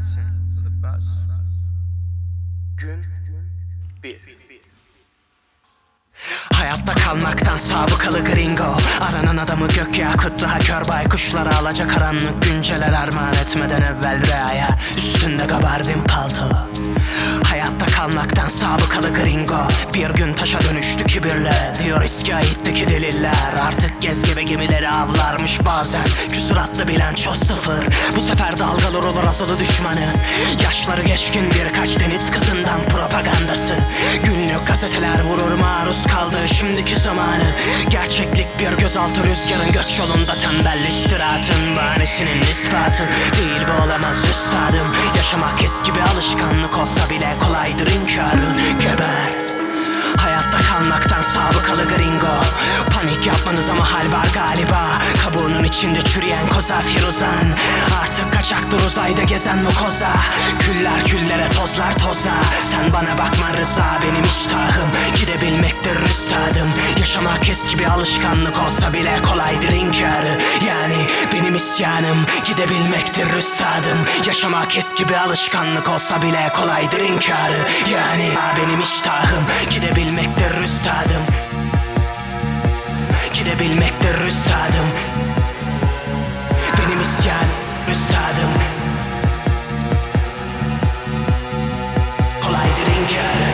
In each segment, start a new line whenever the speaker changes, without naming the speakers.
Gün 1.
Hayatta kalmaktan sabıkalı gringo, aranan adamı gök yakut daha kör baykuşlara alacak karanlık günceler armağan etmeden evvel reaya üstünde gabardin palto. Hayatta kalmaktan sabıkalı gringo, bir gün taşa dönüştü kibirle. Diyor eski ayitteki deliller, artık gezgebe gemileri avlarmış bazen. Küsuratlı bilanço sıfır, bu sefer dalgalar olur asılı düşmanı. Yaşları geçkin birkaç deniz kızından propagandası. Günlük gazeteler vurur maruz kaldığı şimdiki zamanı. Gerçeklik bir gözaltı rüzgarın göç yolunda tembel istirahatın bahanesinin ispatı. Değil bu olamaz üstadım, yaşamak eski bir alışkanlık olsa bile kolaydır inkarı. Geber. Hayatta kalmaktan sabıkalı gringo, panik yapmanız ama hal var galiba. Kabuğunun içinde çürüyen koza firuzan, artık kaçaktır uzayda gezen mukoza. Küller küllere tozlar toza, sen bana bakma rıza. Benim iştahım gidebilmektir üstadım, yaşamak eski bir alışkanlık olsa bile kolaydır inkarı. Yani benim isyanım gidebilmektir üstadım, yaşamak eski bir alışkanlık olsa bile kolaydır inkarı. Yani benim iştahım gidebilmektir üstadım, gidebilmektir üstadım, benim isyanım üstadım, kolaydır inkarı.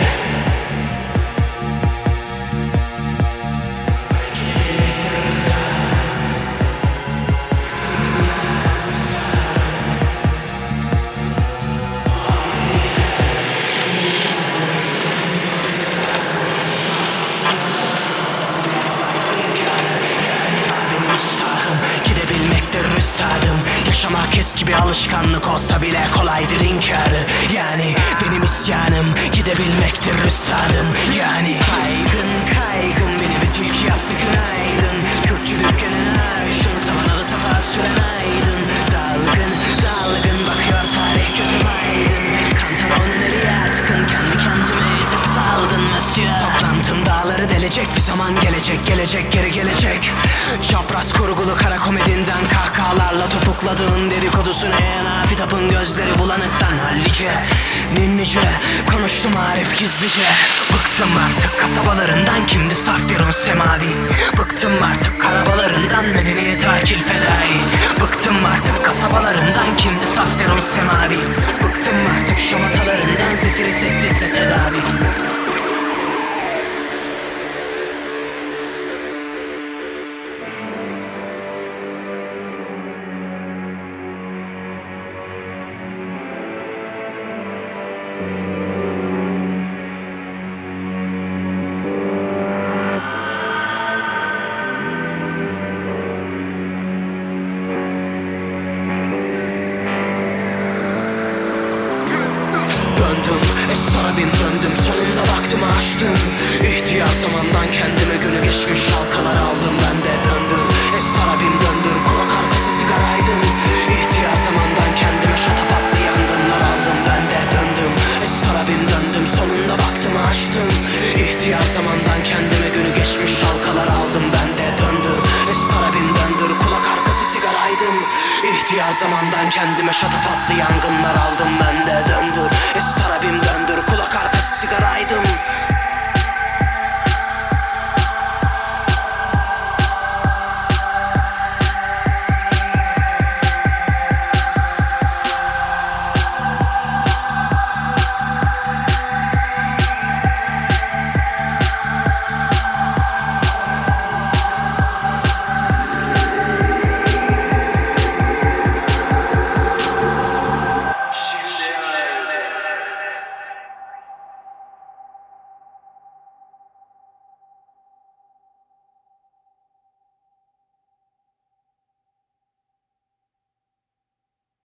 Üstadım, yaşamak eski bir alışkanlık olsa bile kolaydır inkarı. Yani benim isyanım gidebilmektir üstadım. Yani saygın kaygın beni bir tilki yaptı günaydın. Kürkçülük gönül arşın, savanalı safa süren aydın. Dalgın dalgın bakıyor tarih gözüm aydın. Kantaron nereye atkın, kendi kendime izi salgın monsieur. Saplantım dağları delecek, bir zaman gelecek, gelecek geri gelecek. Çapraz kurgulu kara komedinden kahkahalarla topukladığın dedikodusuna eğen Afitap'ın gözleri bulanıktan hallice ninnice konuştum Arif gizlice. Bıktım artık kasabalarından, kimdi saftirun semavi. Bıktım artık karabalarından, medeniyet akil fedai. Bıktım artık kasabalarından, kimdi saftirun semavi. Bıktım artık şamatalarından, zifiri sessizle tedavi. Estarabim döndüm, sonunda baktım açtım. İhtiyar zamandan kendime günü geçmiş halkalar aldım, ben de döndüm. Estarabim döndür, kulak arkası sigaraydım. İhtiyar zamandan kendime şatafatlı yangınlar aldım, ben de döndüm. Estarabim döndüm, sonunda baktım açtım. İhtiyar zamandan kendime günü geçmiş halkalar aldım, ben de döndüm. Estarabim döndür, kulak arkası sigaraydım. İhtiyar zamandan kendime şatafatlı yangınlar aldım, ben de döndüm. Estarabim döndür, kulak arkası sigaraydım.